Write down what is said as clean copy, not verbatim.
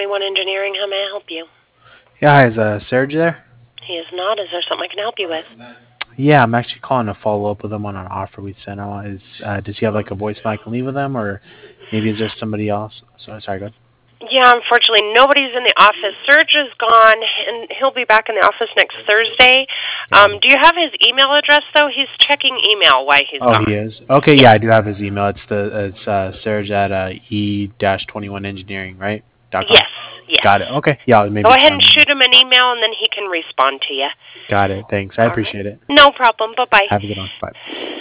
21 Engineering. How may I help you? Yeah, hi, is Serge there? He is not. Is there something I can help you with? Yeah, I'm actually calling to follow up with him on an offer we sent out. Does he have like a voicemail I can leave with him, or maybe is there somebody else? Sorry, go ahead. Yeah, unfortunately, nobody's in the office. Serge is gone, and he'll be back in the office next Thursday. Got it. Do you have his email address, though? He's checking email while he's Oh, he gone. is. Okay, Yes. yeah, I do have his email. It's Serge at e-21engineering, right? .com. Yes. Yes. Got it. Okay, yeah, I'll Go maybe ahead send and him an email. shoot him an email, and then he can respond to you. Got it. Thanks. I All right. appreciate it. No problem. Bye-bye. Have a good one. Bye.